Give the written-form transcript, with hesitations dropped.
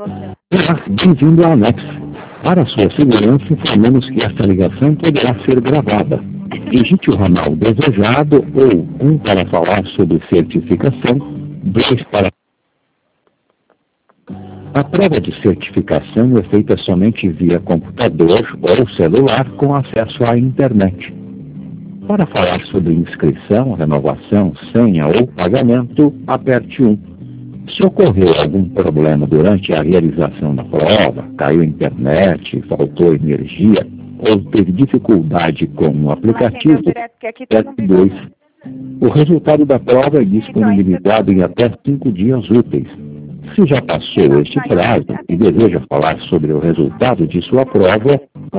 Bem-vindo ao Anex. Para sua segurança, informamos que esta ligação poderá ser gravada. Digite o ramal desejado ou 1 para falar sobre certificação, 2 para... A prova de certificação é feita somente via computador ou celular com acesso à internet. Para falar sobre inscrição, renovação, senha ou pagamento, aperte 1. Se ocorreu algum problema durante a realização da prova, caiu a internet, faltou energia ou teve dificuldade com o aplicativo, aperte 2. O resultado da prova é disponibilizado em até 5 dias úteis. Se já passou este prazo e deseja falar sobre o resultado de sua prova,